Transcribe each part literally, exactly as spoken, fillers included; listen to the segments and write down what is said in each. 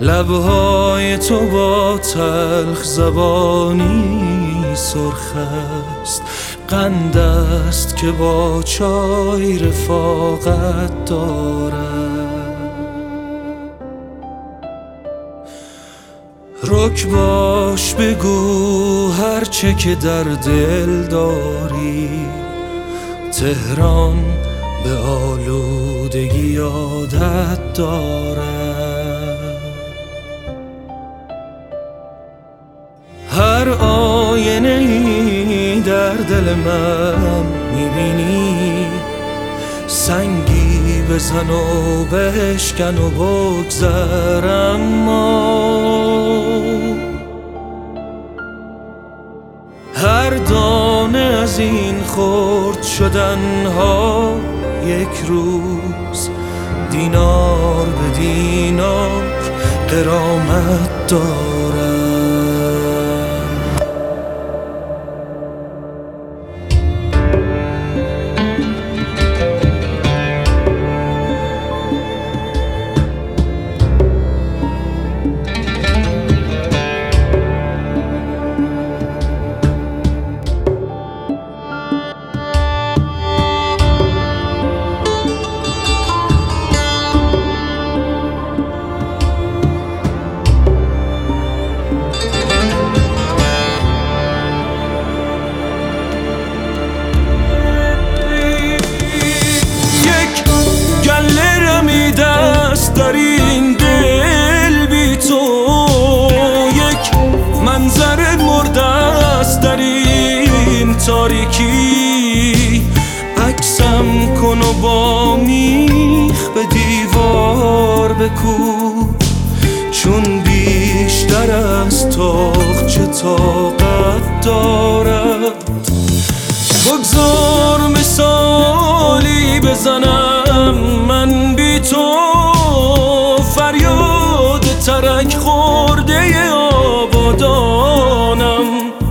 لبهای تو با تلخ زبانی سرخ است، قند است که با چای رفاقت دارد. رک باش بگو هرچه که در دل داری، تهران به آلودگی عادت دارد. هر آینه ای در دل من میبینی، سنگی بزن و بشکن و بگذر، اما هر دانه از این خرد شدن ها یک روز دینار به دینار غرامت دارد. در این دل بی تو یک منظر مرده است، در این تاریکی عکسم کن و با میخ به دیوار بکوب، چون بیشتر از تاقچه طاقت دارد. بگذار مثالی بزنم من بی تو، فریاد ترک خورده آبادانم،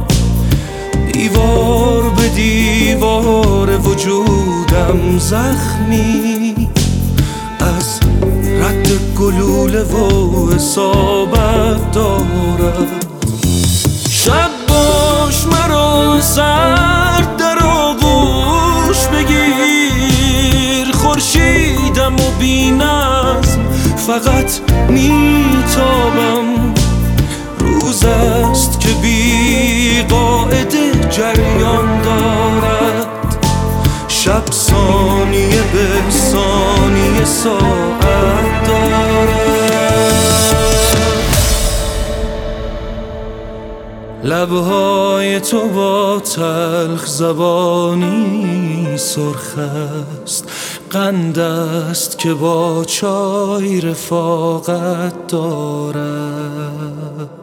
دیوار به دیوار وجودم زخمی از رد گلوله و اصابت دارد. شب باش مرا سرد در آغوش بگیر، خورشیدم و بی نظم فقط میتابم. روز است که بی قاعده جریان دارد، شب ثانیه به ثانیه ساعت دارد. لبهای تو با تلخ زبانی سرخ است، قند است که با چای رفاقت دارد.